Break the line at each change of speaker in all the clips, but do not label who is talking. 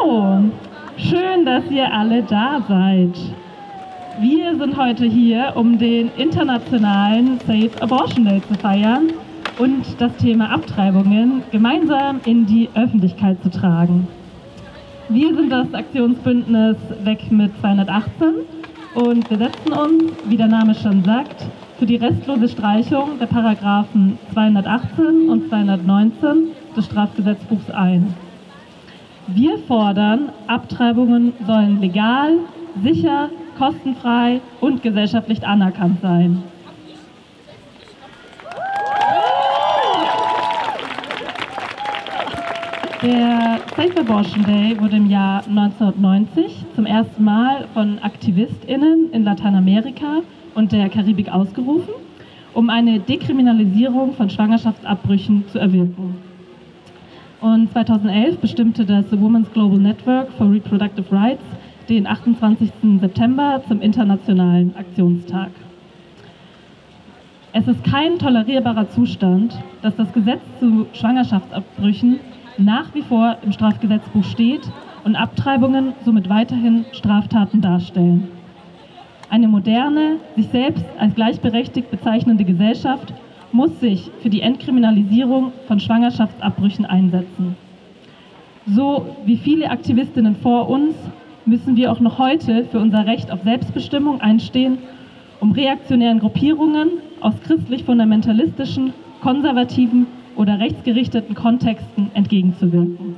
Hallo, schön, dass ihr alle da seid. Wir sind heute hier, um den internationalen Safe Abortion Day zu feiern und das Thema Abtreibungen gemeinsam in die Öffentlichkeit zu tragen. Wir sind das Aktionsbündnis Weg mit 218 und wir setzen uns, wie der Name schon sagt, für die restlose Streichung der Paragraphen 218 und 219 des Strafgesetzbuchs ein. Wir fordern, Abtreibungen sollen legal, sicher, kostenfrei und gesellschaftlich anerkannt sein. Der Safe Abortion Day wurde im Jahr 1990 zum ersten Mal von AktivistInnen in Lateinamerika und der Karibik ausgerufen, um eine Dekriminalisierung von Schwangerschaftsabbrüchen zu erwirken. Und 2011 bestimmte das Women's Global Network for Reproductive Rights den 28. September zum Internationalen Aktionstag. Es ist kein tolerierbarer Zustand, dass das Gesetz zu Schwangerschaftsabbrüchen nach wie vor im Strafgesetzbuch steht und Abtreibungen somit weiterhin Straftaten darstellen. Eine moderne, sich selbst als gleichberechtigt bezeichnende Gesellschaft muss sich für die Entkriminalisierung von Schwangerschaftsabbrüchen einsetzen. So wie viele Aktivistinnen vor uns müssen wir auch noch heute für unser Recht auf Selbstbestimmung einstehen, um reaktionären Gruppierungen aus christlich-fundamentalistischen, konservativen oder rechtsgerichteten Kontexten entgegenzuwirken.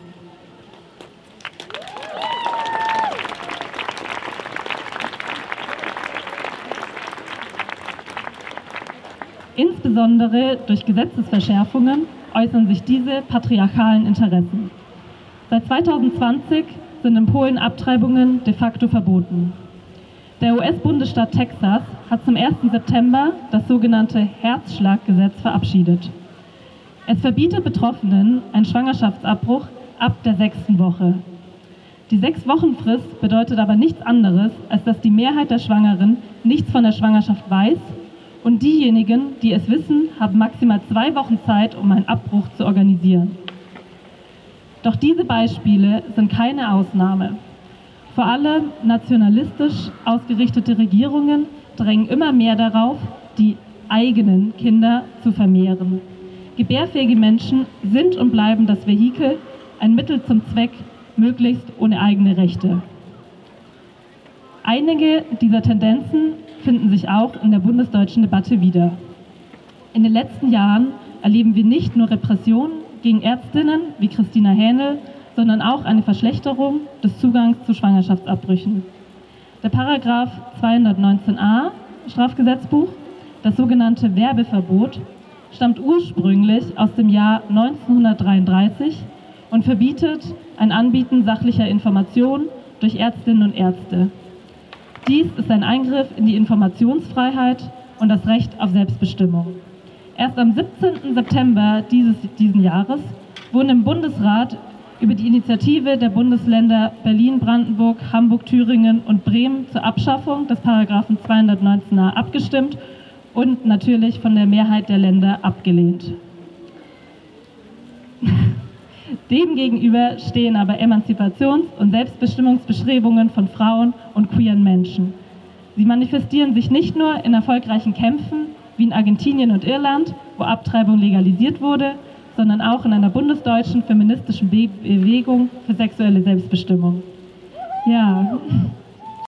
Insbesondere durch Gesetzesverschärfungen äußern sich diese patriarchalen Interessen. Seit 2020 sind in Polen Abtreibungen de facto verboten. Der US-Bundesstaat Texas hat zum 1. September das sogenannte Herzschlaggesetz verabschiedet. Es verbietet Betroffenen einen Schwangerschaftsabbruch ab der 6. Woche. Die 6-Wochen-Frist bedeutet aber nichts anderes, als dass die Mehrheit der Schwangeren nichts von der Schwangerschaft weiß und diejenigen, die es wissen, haben maximal 2 Wochen Zeit, um einen Abbruch zu organisieren. Doch diese Beispiele sind keine Ausnahme. Vor allem nationalistisch ausgerichtete Regierungen drängen immer mehr darauf, die eigenen Kinder zu vermehren. Gebärfähige Menschen sind und bleiben das Vehikel, ein Mittel zum Zweck, möglichst ohne eigene Rechte. Einige dieser Tendenzen finden sich auch in der bundesdeutschen Debatte wieder. In den letzten Jahren erleben wir nicht nur Repressionen gegen Ärztinnen wie Christina Hähnel, sondern auch eine Verschlechterung des Zugangs zu Schwangerschaftsabbrüchen. Der Paragraph 219a Strafgesetzbuch, das sogenannte Werbeverbot, stammt ursprünglich aus dem Jahr 1933 und verbietet ein Anbieten sachlicher Informationen durch Ärztinnen und Ärzte. Dies ist ein Eingriff in die Informationsfreiheit und das Recht auf Selbstbestimmung. Erst am 17. September diesen Jahres wurden im Bundesrat über die Initiative der Bundesländer Berlin, Brandenburg, Hamburg, Thüringen und Bremen zur Abschaffung des Paragraphen 219a abgestimmt und natürlich von der Mehrheit der Länder abgelehnt. Demgegenüber stehen aber Emanzipations- und Selbstbestimmungsbestrebungen von Frauen und queeren Menschen. Sie manifestieren sich nicht nur in erfolgreichen Kämpfen wie in Argentinien und Irland, wo Abtreibung legalisiert wurde, sondern auch in einer bundesdeutschen feministischen Bewegung für sexuelle Selbstbestimmung. Ja,